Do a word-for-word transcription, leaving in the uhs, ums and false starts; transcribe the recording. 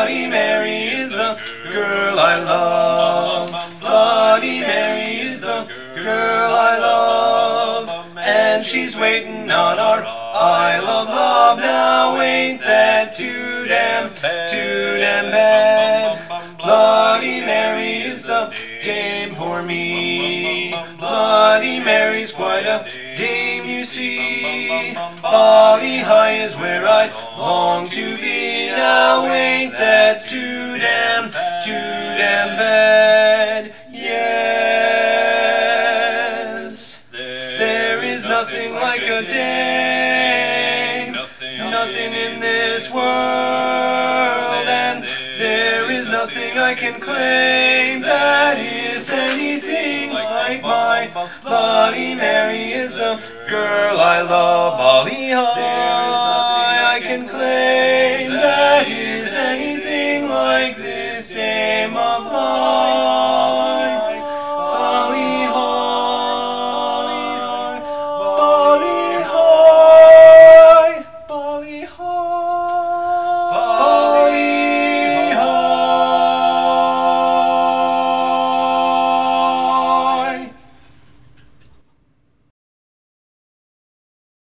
Bloody Mary is the girl I love. Bloody Mary is the girl I love. And she's waiting on our Isle of Love. Now ain't that too damn, too damn bad? Bloody Mary is the dame for me. Bloody Mary's quite a dame, you see. Bali High is where I long to be. Now ain't that too damn, too damn bad? Yes, there is nothing like a dame, nothing in this world, and there is nothing I can claim that is anything like my Bloody Mary is the girl I love. Bali High I can claim.